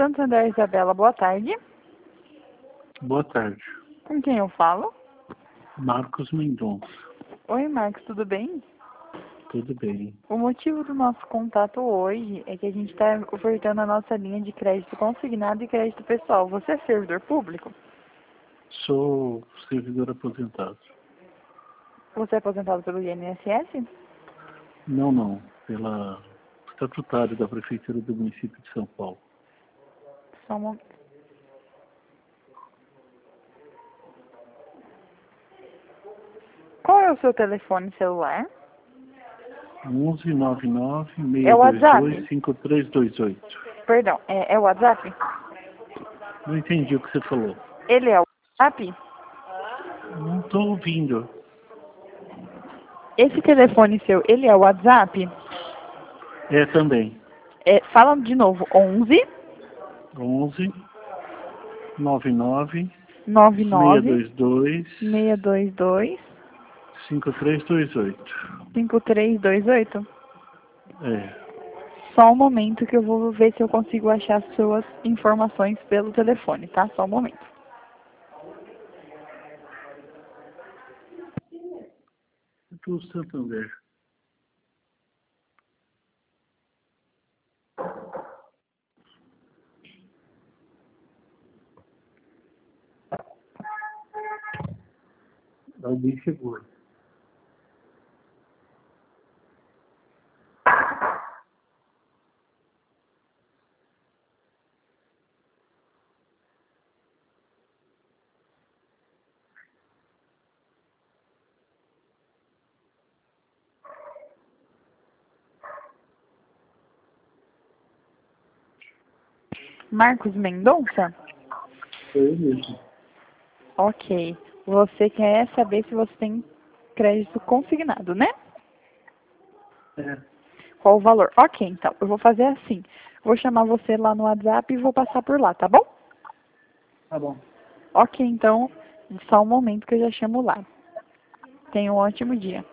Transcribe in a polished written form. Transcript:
Santander, Isabela, boa tarde. Boa tarde. Com quem eu falo? Marcos Mendonça. Oi, Marcos, tudo bem? Tudo bem. O motivo do nosso contato hoje é que a gente está ofertando a nossa linha de crédito consignado e crédito pessoal. Você é servidor público? Sou servidor aposentado. Você é aposentado pelo INSS? Não. Pela estatutário da Prefeitura do município de São Paulo. Só um momento. Qual é o seu telefone celular? 11 99 É o WhatsApp? 622 5328. Perdão, é o WhatsApp? Não entendi o que você falou. Ele é o WhatsApp? Não estou ouvindo. Esse telefone seu, ele é o WhatsApp? É também. Fala de novo, 11 11 99 99 622 622 5328. 5328? É. Só um momento que eu vou ver se eu consigo achar as suas informações pelo telefone, tá? Só um momento. Do Santander. Alguém chegou. Marcos Mendonça? Foi eu mesmo. Ok. Você quer saber se você tem crédito consignado, né? É. Qual o valor? Ok, então. Eu vou fazer assim. Vou chamar você lá no WhatsApp e vou passar por lá, tá bom? Tá bom. Ok, então. Só um momento que eu já chamo lá. Tenha um ótimo dia.